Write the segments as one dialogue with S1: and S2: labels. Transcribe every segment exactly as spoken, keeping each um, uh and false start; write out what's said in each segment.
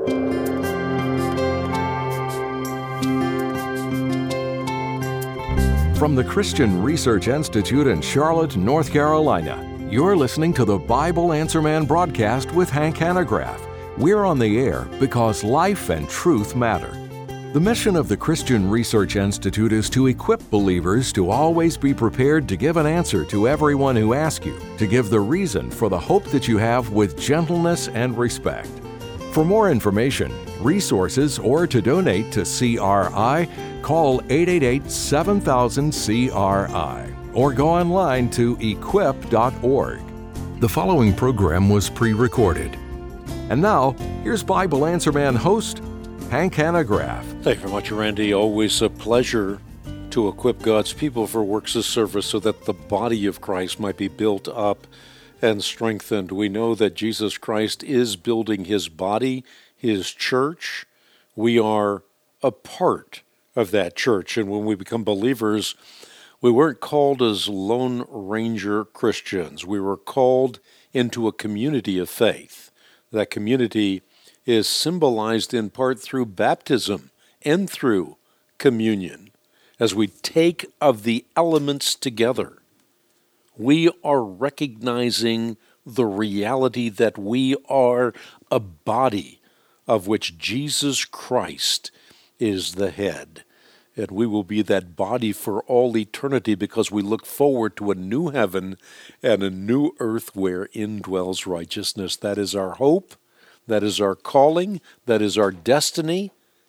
S1: From the Christian Research Institute in Charlotte, North Carolina, you're listening to the Bible Answer Man broadcast with Hank Hanegraaff. We're on the air because life and truth matter. The mission of the Christian Research Institute is to equip believers to always be prepared to give an answer to everyone who asks you, to give the reason for the hope that you have with gentleness and respect. For more information, resources, or to donate to C R I, call eight eight eight, seven thousand, C R I or go online to equip dot org. The following program was pre-recorded. And now, here's Bible Answer Man host, Hank Hanegraaff.
S2: Thank you very much, Randy. Always a pleasure to equip God's people for works of service so that the body of Christ might be built up and strengthened. We know that Jesus Christ is building his body, his church. We are a part of that church. And when we become believers, we weren't called as Lone Ranger Christians. We were called into a community of faith. That community is symbolized in part through baptism and through communion. As we take of the elements together, we are recognizing the reality that we are a body of which Jesus Christ is the head. And we will be that body for all eternity because we look forward to a new heaven and a new earth wherein dwells righteousness. That is our hope. That is our calling. That is our destiny.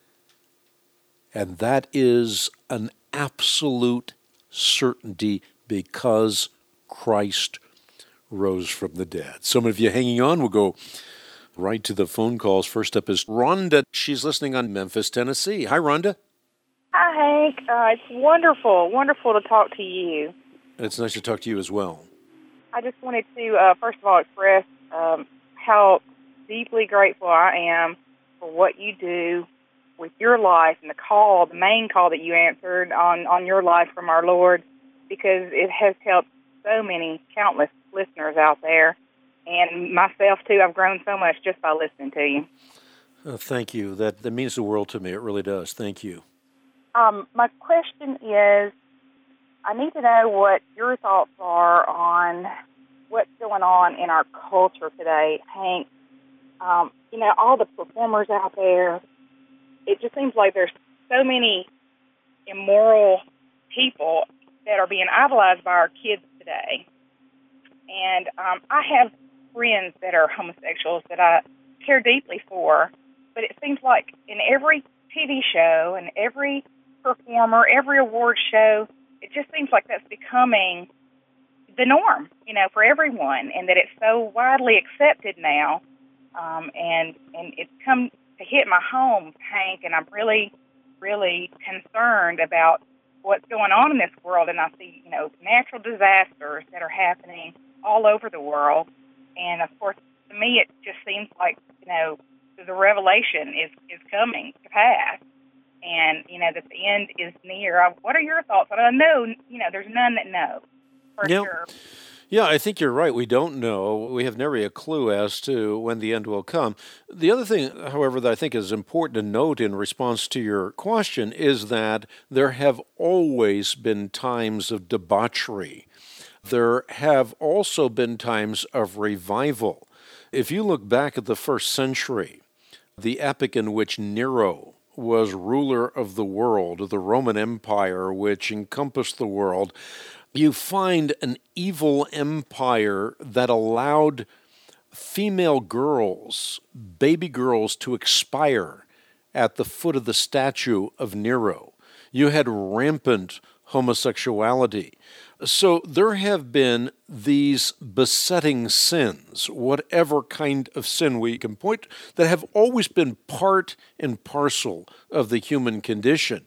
S2: And that is an absolute certainty because Christ rose from the dead. Some of you hanging on, we'll go right to the phone calls. First up is Rhonda. She's listening on Memphis, Tennessee. Hi, Rhonda.
S3: Hi, Hank. Uh, it's wonderful, wonderful to talk to you.
S2: It's nice to talk to you as well.
S3: I just wanted to, uh, first of all, express um, how deeply grateful I am for what you do with your life and the call, the main call that you answered on, on your life from our Lord, because it has helped so many, countless listeners out there, and myself, too. I've grown so much just by listening to you.
S2: Uh, thank you. That, that means the world to me. It really does. Thank you.
S3: Um, my question is, I need to know what your thoughts are on what's going on in our culture today, Hank. Um, you know, all the performers out there, it just seems like there's so many immoral people that are being idolized by our kids today. And um, I have friends that are homosexuals that I care deeply for, but it seems like in every T V show and every performer, every award show, it just seems like that's becoming the norm, you know, for everyone, and that it's so widely accepted now. Um, and and it's come to hit my home, Hank, and I'm really, really concerned about what's going on in this world. And I see, you know, natural disasters that are happening all over the world. And, of course, to me, it just seems like, you know, the revelation is, is coming to pass. And, you know, that the end is near. Uh, What are your thoughts? I know, you know, there's none that know, for
S2: Yeah.
S3: sure.
S2: Yeah, I think you're right. We don't know. We have never a clue as to when the end will come. The other thing, however, that I think is important to note in response to your question is that there have always been times of debauchery. There have also been times of revival. If you look back at the first century, the epoch in which Nero was ruler of the world, the Roman Empire, which encompassed the world, you find an evil empire that allowed female girls, baby girls, to expire at the foot of the statue of Nero. You had rampant homosexuality. So there have been these besetting sins, whatever kind of sin we can point, that have always been part and parcel of the human condition.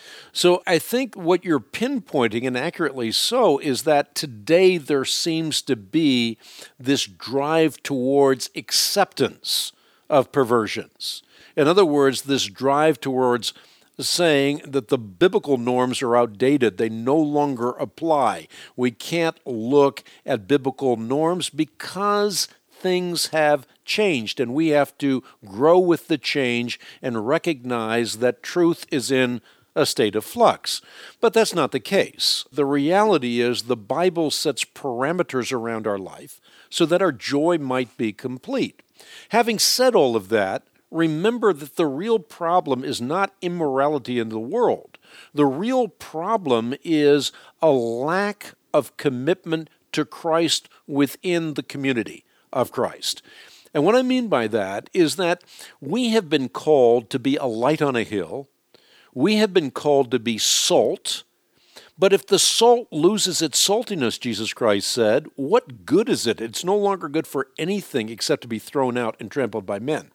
S2: So I think what you're pinpointing, and accurately so, is that today there seems to be this drive towards acceptance of perversions. In other words, this drive towards saying that the biblical norms are outdated. They no longer apply. We can't look at biblical norms because things have changed, and we have to grow with the change and recognize that truth is in a state of flux. But that's not the case. The reality is the Bible sets parameters around our life so that our joy might be complete. Having said all of that, remember that the real problem is not immorality in the world. The real problem is a lack of commitment to Christ within the community of Christ. And what I mean by that is that we have been called to be a light on a hill. We have been called to be salt. But if the salt loses its saltiness, Jesus Christ said, what good is it? It's no longer good for anything except to be thrown out and trampled by men.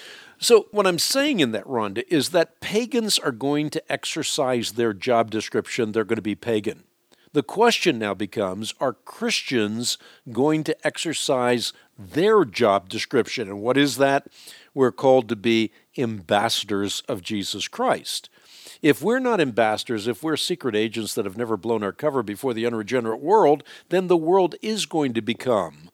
S2: So what I'm saying in that, Rhonda, is that pagans are going to exercise their job description. They're going to be pagan. The question now becomes, are Christians going to exercise their job description? And what is that? We're called to be ambassadors of Jesus Christ. If we're not ambassadors, if we're secret agents that have never blown our cover before the unregenerate world, then the world is going to become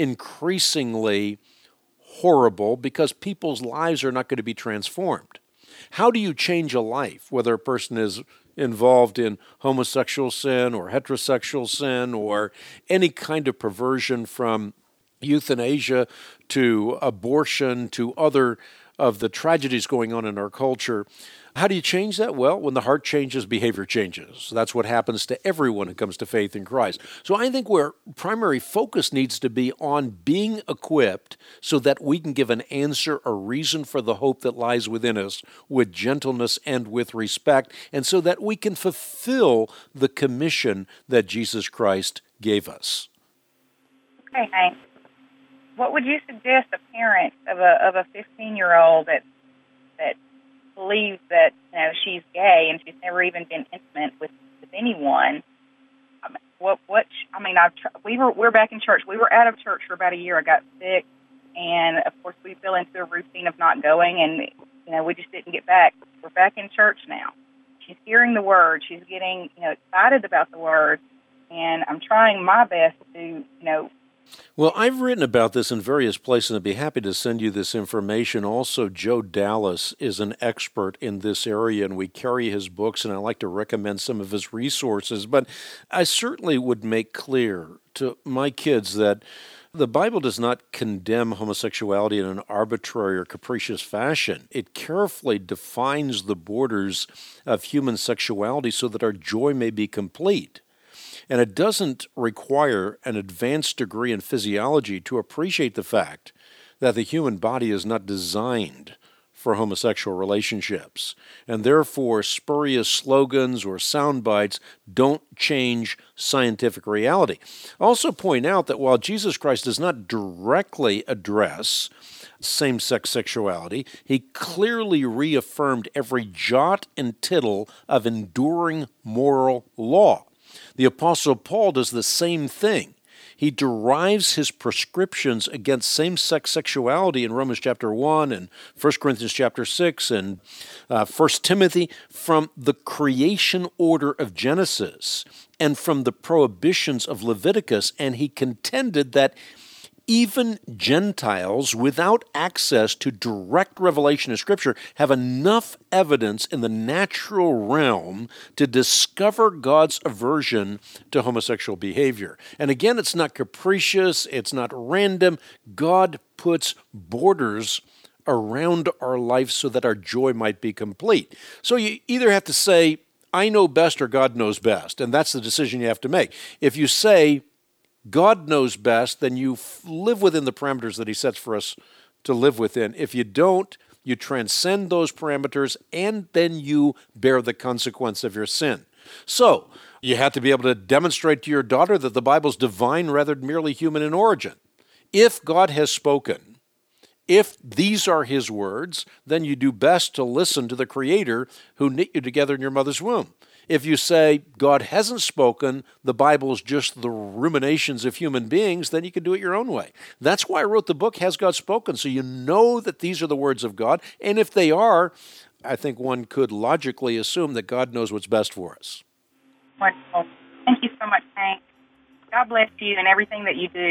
S2: increasingly horrible because people's lives are not going to be transformed. How do you change a life, whether a person is involved in homosexual sin or heterosexual sin or any kind of perversion from euthanasia to abortion to other of the tragedies going on in our culture? How do you change that? Well, when the heart changes, behavior changes. That's what happens to everyone who comes to faith in Christ. So I think where primary focus needs to be on being equipped so that we can give an answer, a reason for the hope that lies within us with gentleness and with respect, and so that we can fulfill the commission that Jesus Christ gave us.
S3: Okay, Hank. What would you suggest a parent of a of a fifteen-year-old that that believes that, you know, she's gay and she's never even been intimate with, with anyone? I mean, what what I mean, I've tr- we were we're back in church. We were out of church for about a year. I got sick, and of course we fell into a routine of not going, and you know we just didn't get back. We're back in church now. She's hearing the word. She's getting, you know, excited about the word, and I'm trying my best to, you know.
S2: Well, I've written about this in various places, and I'd be happy to send you this information. Also, Joe Dallas is an expert in this area, and we carry his books, and I like to recommend some of his resources. But I certainly would make clear to my kids that the Bible does not condemn homosexuality in an arbitrary or capricious fashion. It carefully defines the borders of human sexuality so that our joy may be complete. And it doesn't require an advanced degree in physiology to appreciate the fact that the human body is not designed for homosexual relationships. And therefore, spurious slogans or sound bites don't change scientific reality. Also point out that while Jesus Christ does not directly address same-sex sexuality, he clearly reaffirmed every jot and tittle of enduring moral law. The Apostle Paul does the same thing. He derives his prescriptions against same-sex sexuality in Romans chapter one and First Corinthians chapter six and uh, First Timothy from the creation order of Genesis and from the prohibitions of Leviticus, and he contended that even Gentiles without access to direct revelation of Scripture have enough evidence in the natural realm to discover God's aversion to homosexual behavior. And again, it's not capricious, it's not random. God puts borders around our life so that our joy might be complete. So you either have to say, I know best, or God knows best, and that's the decision you have to make. If you say, God knows best, then you live within the parameters that he sets for us to live within. If you don't, you transcend those parameters, and then you bear the consequence of your sin. So, you have to be able to demonstrate to your daughter that the Bible's divine rather than merely human in origin. If God has spoken, if these are his words, then you do best to listen to the Creator who knit you together in your mother's womb. If you say God hasn't spoken, the Bible is just the ruminations of human beings, then you can do it your own way. That's why I wrote the book, Has God Spoken? So you know that these are the words of God. And if they are, I think one could logically assume that God knows what's best for us.
S3: Wonderful. Thank you so much, Hank. God bless you and everything that you do.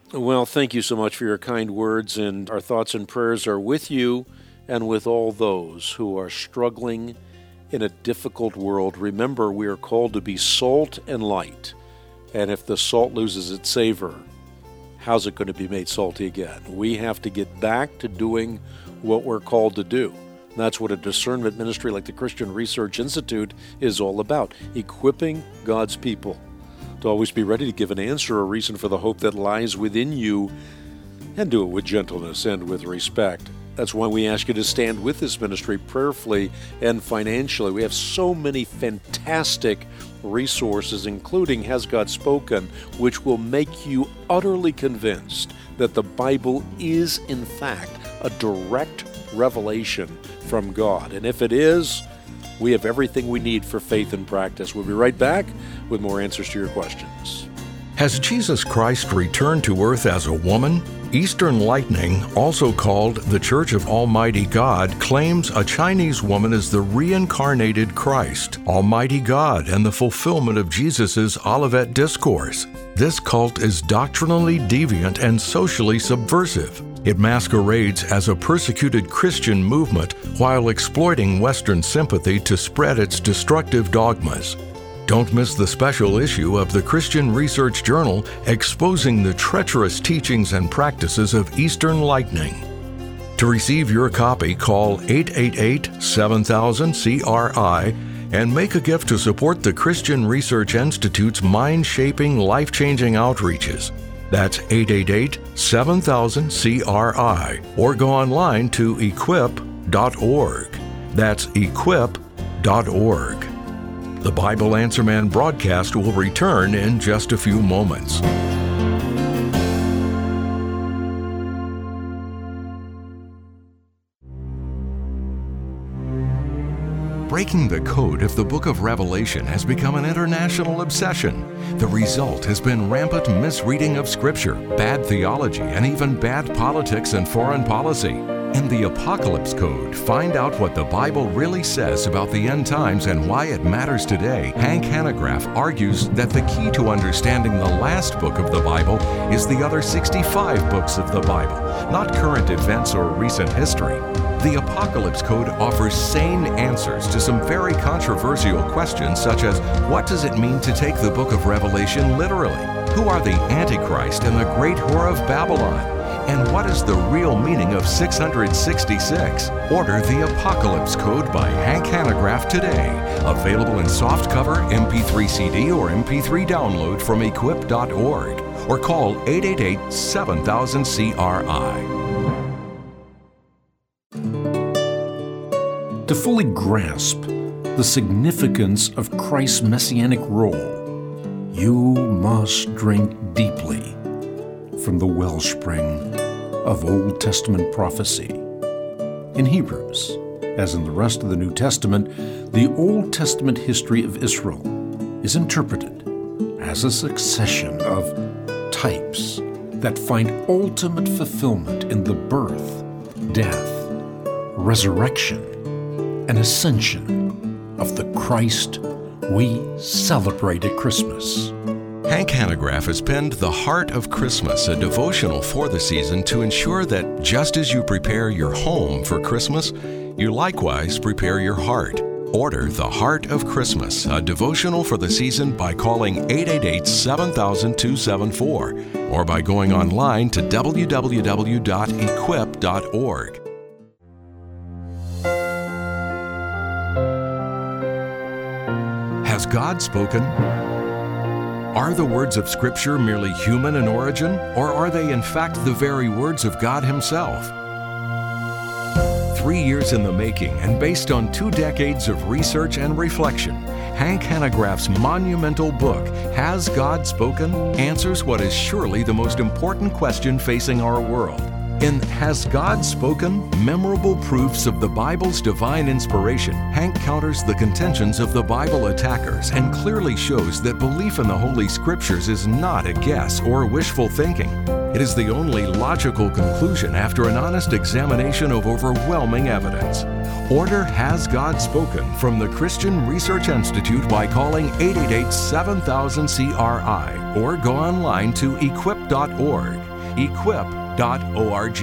S2: Well, thank you so much for your kind words, and our thoughts and prayers are with you and with all those who are struggling in a difficult world. Remember, we are called to be salt and light, and if the salt loses its savor, how's it going to be made salty again? We have to get back to doing what we're called to do. And that's what a discernment ministry like the Christian Research Institute is all about, equipping God's people to always be ready to give an answer, a reason for the hope that lies within you, and do it with gentleness and with respect. That's why we ask you to stand with this ministry prayerfully and financially. We have so many fantastic resources, including Has God Spoken, which will make you utterly convinced that the Bible is, in fact, a direct revelation from God. And if it is, we have everything we need for faith and practice. We'll be right back with more answers to your questions.
S1: Has Jesus Christ returned to earth as a woman? Eastern Lightning, also called the Church of Almighty God, claims a Chinese woman is the reincarnated Christ, Almighty God, and the fulfillment of Jesus' Olivet Discourse. This cult is doctrinally deviant and socially subversive. It masquerades as a persecuted Christian movement while exploiting Western sympathy to spread its destructive dogmas. Don't miss the special issue of the Christian Research Journal exposing the treacherous teachings and practices of Eastern Lightning. To receive your copy, call eight eight eight, seven thousand, C R I and make a gift to support the Christian Research Institute's mind-shaping, life-changing outreaches. That's eight eight eight, seven thousand, C R I, or go online to equip dot org. That's equip dot org. The Bible Answer Man broadcast will return in just a few moments. Breaking the code of the book of Revelation has become an international obsession. The result has been rampant misreading of Scripture, bad theology, and even bad politics and foreign policy. In the Apocalypse Code, find out what the Bible really says about the end times and why it matters today. Hank Hanegraaff argues that the key to understanding the last book of the Bible is the other sixty-five books of the Bible, not current events or recent history. The Apocalypse Code offers sane answers to some very controversial questions, such as what does it mean to take the book of Revelation literally? Who are the Antichrist and the great whore of Babylon? And what is the real meaning of six hundred sixty-six? Order the Apocalypse Code by Hank Hanegraaff today. Available in softcover, M P three C D, or M P three download from equip dot org. Or call eight eight eight, seven thousand, C R I.
S4: To fully grasp the significance of Christ's messianic role, you must drink deeply from the wellspring of Old Testament prophecy. In Hebrews, as in the rest of the New Testament, the Old Testament history of Israel is interpreted as a succession of types that find ultimate fulfillment in the birth, death, resurrection, and ascension of the Christ we celebrate at Christmas.
S1: Hank Hanegraaff has penned The Heart of Christmas, a devotional for the season to ensure that just as you prepare your home for Christmas, you likewise prepare your heart. Order The Heart of Christmas, a devotional for the season, by calling eight eight eight, seven thousand, two seven four or by going online to w w w dot equip dot org. Has God spoken? Are the words of Scripture merely human in origin, or are they in fact the very words of God Himself? Three years in the making and based on two decades of research and reflection, Hank Hanegraaff's monumental book, Has God Spoken?, answers what is surely the most important question facing our world. In Has God Spoken? Memorable Proofs of the Bible's Divine Inspiration, Hank counters the contentions of the Bible attackers and clearly shows that belief in the Holy Scriptures is not a guess or wishful thinking. It is the only logical conclusion after an honest examination of overwhelming evidence. Order Has God Spoken from the Christian Research Institute by calling eight eight eight, seven thousand, C R I or go online to equip dot org. equip dot org.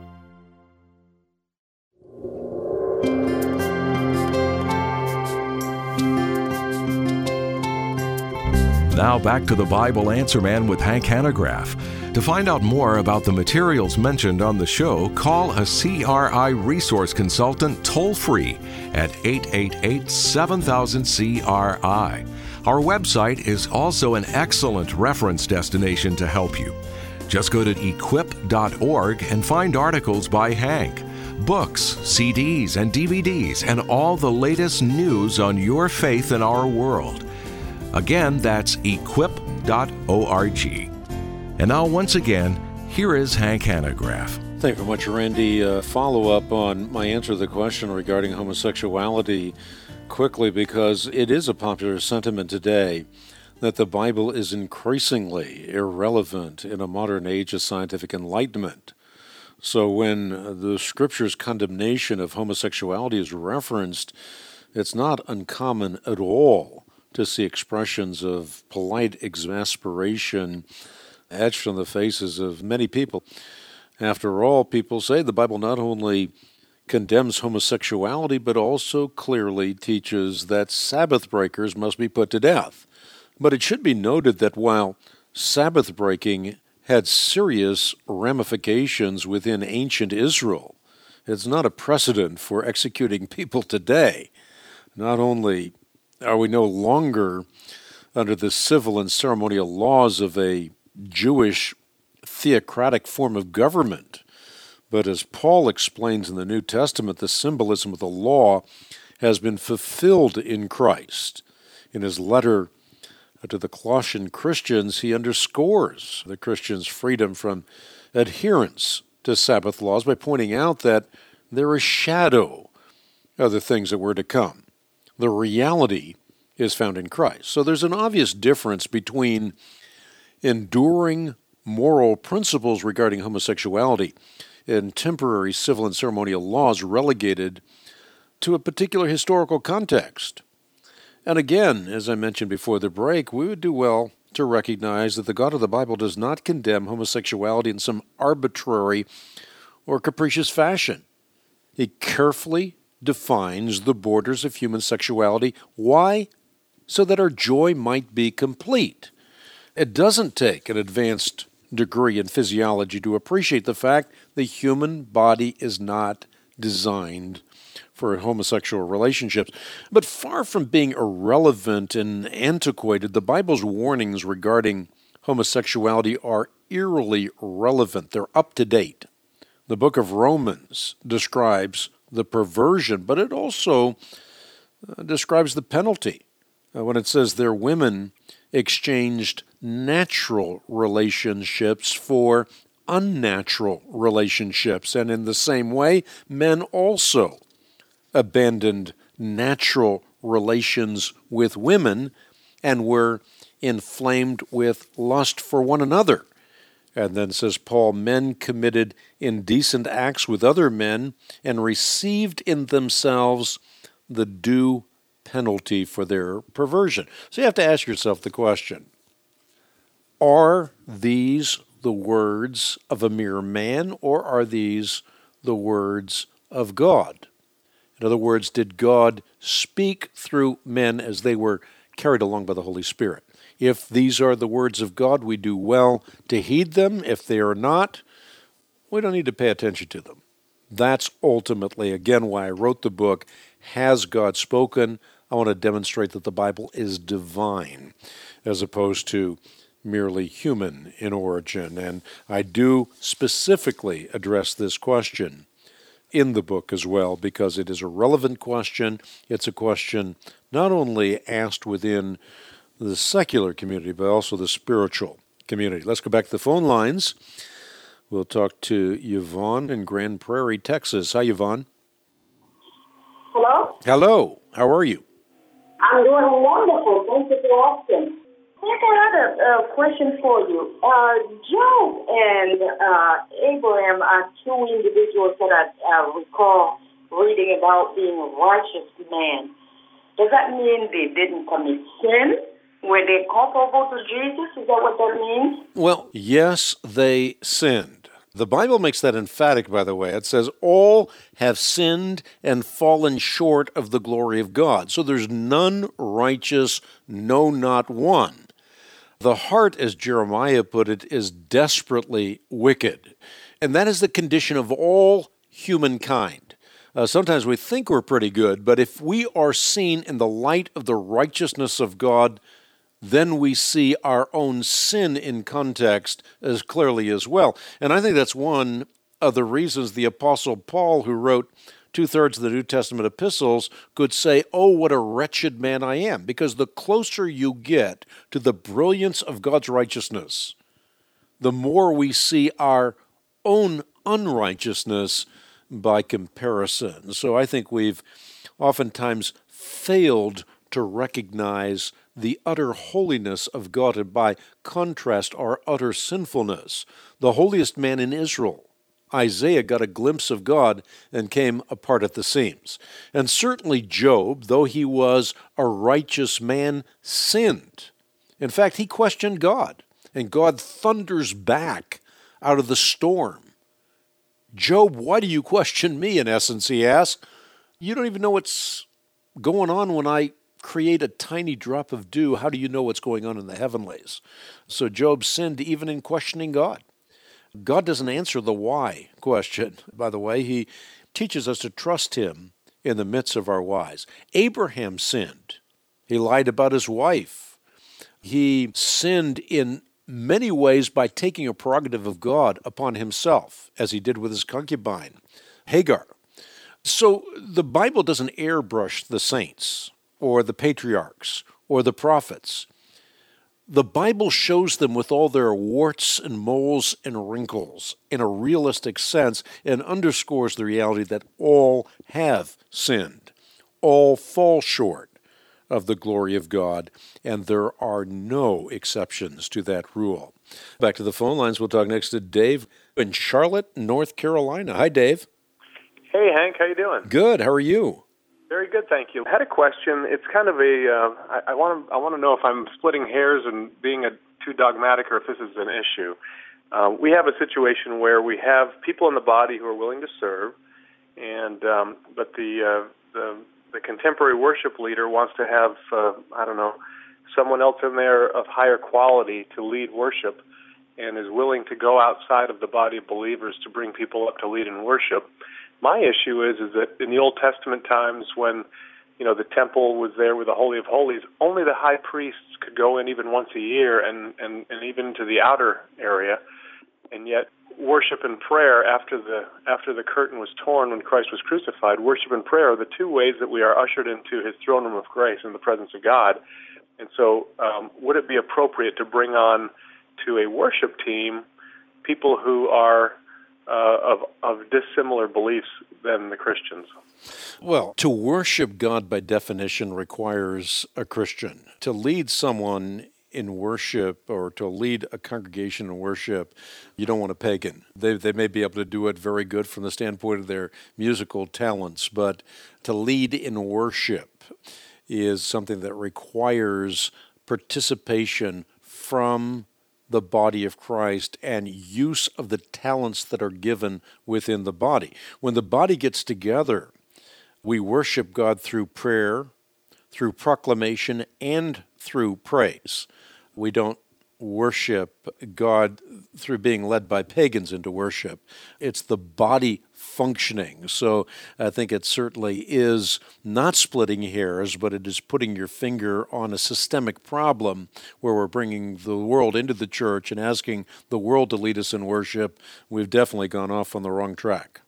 S1: Now back to the Bible Answer Man with Hank Hanegraaff. To find out more about the materials mentioned on the show, call a C R I resource consultant toll-free at eight eight eight, seven thousand, C R I. Our website is also an excellent reference destination to help you. Just go to equip dot org and find articles by Hank, books, C Ds, and D V Ds, and all the latest news on your faith in our world. Again, that's equip dot org. And now, once again, here is Hank Hanegraaff.
S2: Thank you very much, Randy. Uh, follow up on my answer to the question regarding homosexuality quickly, because it is a popular sentiment today that the Bible is increasingly irrelevant in a modern age of scientific enlightenment. So when the Scripture's condemnation of homosexuality is referenced, it's not uncommon at all to see expressions of polite exasperation etched on the faces of many people. After all, people say the Bible not only condemns homosexuality, but also clearly teaches that Sabbath breakers must be put to death. But it should be noted that while Sabbath breaking had serious ramifications within ancient Israel, it's not a precedent for executing people today. Not only are we no longer under the civil and ceremonial laws of a Jewish theocratic form of government, but as Paul explains in the New Testament, the symbolism of the law has been fulfilled in Christ. In his letter to the Colossian Christians, he underscores the Christians' freedom from adherence to Sabbath laws by pointing out that they're a shadow of the things that were to come. The reality is found in Christ. So there's an obvious difference between enduring moral principles regarding homosexuality and temporary civil and ceremonial laws relegated to a particular historical context. And again, as I mentioned before the break, we would do well to recognize that the God of the Bible does not condemn homosexuality in some arbitrary or capricious fashion. He carefully defines the borders of human sexuality. Why? So that our joy might be complete. It doesn't take an advanced degree in physiology to appreciate the fact the human body is not designed for homosexual relationships. But far from being irrelevant and antiquated, the Bible's warnings regarding homosexuality are eerily relevant. They're up to date. The book of Romans describes the perversion, but it also uh, describes the penalty. Uh, when it says their women exchanged natural relationships for unnatural relationships, and in the same way, men also abandoned natural relations with women and were inflamed with lust for one another. And then says Paul, men committed indecent acts with other men and received in themselves the due penalty for their perversion. So you have to ask yourself the question, are these the words of a mere man, or are these the words of God? In other words, did God speak through men as they were carried along by the Holy Spirit? If these are the words of God, we do well to heed them. If they are not, we don't need to pay attention to them. That's ultimately, again, why I wrote the book, Has God Spoken? I want to demonstrate that the Bible is divine, as opposed to merely human in origin. And I do specifically address this question in the book as well, because it is a relevant question. It's a question not only asked within the secular community, but also the spiritual community. Let's go back to the phone lines. We'll talk to Yvonne in Grand Prairie, Texas. Hi, Yvonne.
S5: Hello?
S2: Hello. How are you?
S5: I'm doing wonderful. Thank you for asking. I got a uh, question for you. Uh, Job and uh, Abraham are two individuals that I uh, recall reading about being righteous men. Does that mean they didn't commit sin, Were they comparable to Jesus? Is that what that means?
S2: Well, yes, they sinned. The Bible makes that emphatic, by the way. It says, all have sinned and fallen short of the glory of God. So there's none righteous, no, not one. The heart, as Jeremiah put it, is desperately wicked. And that is the condition of all humankind. Uh, sometimes we think we're pretty good, but if we are seen in the light of the righteousness of God, then we see our own sin in context as clearly as well. And I think that's one of the reasons the Apostle Paul, who wrote two-thirds of the New Testament epistles, could say, oh, what a wretched man I am. Because the closer you get to the brilliance of God's righteousness, the more we see our own unrighteousness by comparison. So I think we've oftentimes failed to recognize the utter holiness of God, and by contrast, our utter sinfulness. The holiest man in Israel, Isaiah, got a glimpse of God and came apart at the seams. And certainly Job, though he was a righteous man, sinned. In fact, he questioned God, and God thunders back out of the storm. Job, why do you question me, in essence, he asks. You don't even know what's going on when I create a tiny drop of dew. How do you know what's going on in the heavenlies? So Job sinned even in questioning God. God doesn't answer the why question, by the way. He teaches us to trust him in the midst of our whys. Abraham sinned. He lied about his wife. He sinned in many ways by taking a prerogative of God upon himself, as he did with his concubine, Hagar. So the Bible doesn't airbrush the saints or the patriarchs or the prophets. The Bible shows them with all their warts and moles and wrinkles in a realistic sense, and underscores the reality that all have sinned, all fall short of the glory of God, and there are no exceptions to that rule. Back to the phone lines. We'll talk next to Dave in Charlotte, North Carolina. Hi, Dave.
S6: Hey, Hank. How you doing?
S2: Good. How are you?
S6: Very good, thank you. I had a question. It's kind of a, uh, I, I want to I want to know if I'm splitting hairs and being a, too dogmatic, or if this is an issue. Uh, we have a situation where we have people in the body who are willing to serve, and um, but the, uh, the the contemporary worship leader wants to have, uh, I don't know, someone else in there of higher quality to lead worship, and is willing to go outside of the body of believers to bring people up to lead in worship. My issue is is that in the Old Testament times, when you know the temple was there with the Holy of Holies, only the high priests could go in even once a year, and, and, and even to the outer area. And yet, worship and prayer after the after the curtain was torn when Christ was crucified, worship and prayer are the two ways that we are ushered into His throne room of grace in the presence of God. And so, um, would it be appropriate to bring on to a worship team people who are Uh, of, of dissimilar beliefs than the Christians?
S2: Well, to worship God by definition requires a Christian. To lead someone in worship, or to lead a congregation in worship, you don't want a pagan. They, they may be able to do it very good from the standpoint of their musical talents, but to lead in worship is something that requires participation from the body of Christ and use of the talents that are given within the body. When the body gets together, we worship God through prayer, through proclamation, and through praise. We don't worship God through being led by pagans into worship. It's the body functioning. So I think it certainly is not splitting hairs, but it is putting your finger on a systemic problem where we're bringing the world into the church and asking the world to lead us in worship. We've definitely gone off on the wrong track.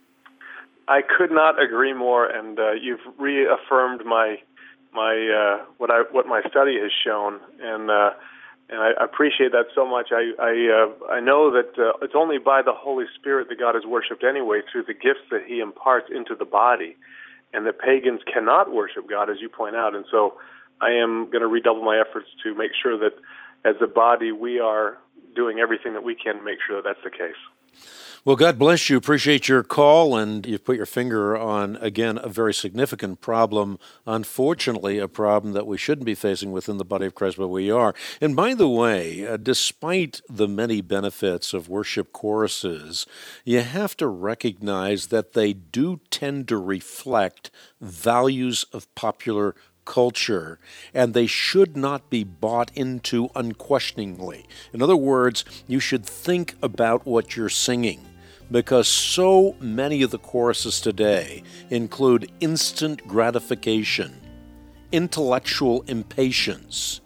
S6: I could not agree more, and uh, you've reaffirmed my my uh, what I what my study has shown, and uh, and I appreciate that so much. I I, uh, I know that uh, it's only by the Holy Spirit that God is worshipped anyway, through the gifts that He imparts into the body, and that pagans cannot worship God, as you point out. And so I am going to redouble my efforts to make sure that as a body we are doing everything that we can to make sure that that's the case.
S2: Well, God bless you. Appreciate your call, and you've put your finger on, again, a very significant problem. Unfortunately, a problem that we shouldn't be facing within the body of Christ, but we are. And by the way, uh, despite the many benefits of worship choruses, you have to recognize that they do tend to reflect values of popular culture, and they should not be bought into unquestioningly. In other words, you should think about what you're singing, because so many of the choruses today include instant gratification, intellectual impatience,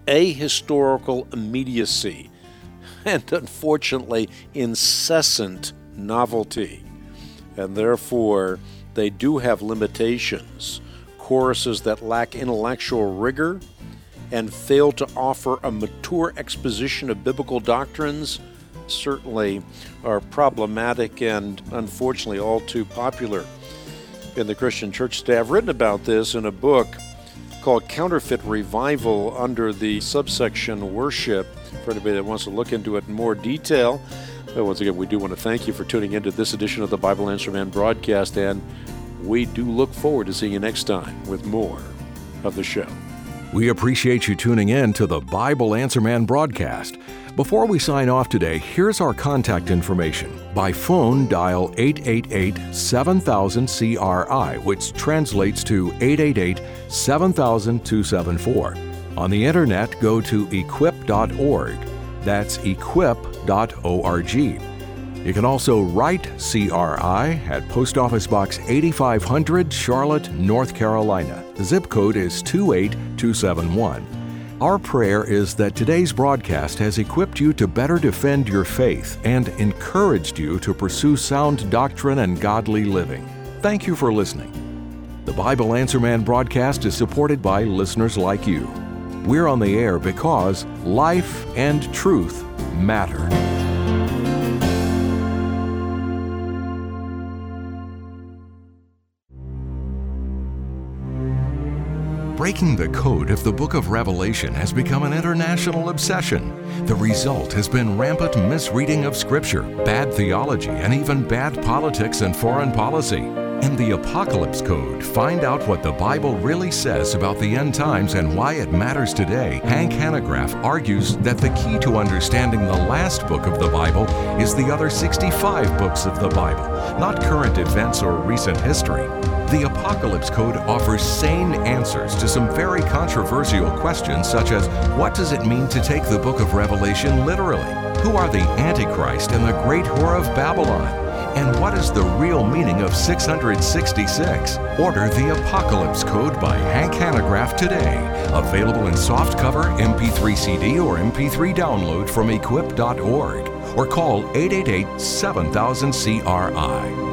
S2: ahistorical immediacy, and unfortunately, incessant novelty. And therefore, they do have limitations. Choruses that lack intellectual rigor and fail to offer a mature exposition of biblical doctrines certainly are problematic and unfortunately all too popular in the Christian church today. I've written about this in a book called Counterfeit Revival under the subsection Worship, for anybody that wants to look into it in more detail. But once again, we do want to thank you for tuning into this edition of the Bible Answer Man broadcast, and we do look forward to seeing you next time with more of the show.
S1: We appreciate you tuning in to the Bible Answer Man broadcast. Before we sign off today, here's our contact information. By phone, dial eight eight eight, seven thousand, C R I, which translates to eight eight eight, seven thousand, two seven four. On the internet, go to equip dot org. That's equip dot org. You can also write C R I at Post Office Box eighty-five hundred, Charlotte, North Carolina. The zip code is two eight two seven one. Our prayer is that today's broadcast has equipped you to better defend your faith and encouraged you to pursue sound doctrine and godly living. Thank you for listening. The Bible Answer Man broadcast is supported by listeners like you. We're on the air because life and truth matter. Breaking the code of the book of Revelation has become an international obsession. The result has been rampant misreading of Scripture, bad theology, and even bad politics and foreign policy. In the Apocalypse Code, find out what the Bible really says about the end times and why it matters today. Hank Hanegraaff argues that the key to understanding the last book of the Bible is the other sixty-five books of the Bible, not current events or recent history. The Apocalypse Code offers sane answers to some very controversial questions, such as what does it mean to take the book of Revelation literally? Who are the Antichrist and the great whore of Babylon? And what is the real meaning of six hundred sixty-six? Order the Apocalypse Code by Hank Hanegraaff today. Available in softcover, M P three C D, or M P three download from equip dot org. Or call eight eight eight, seven thousand, C R I.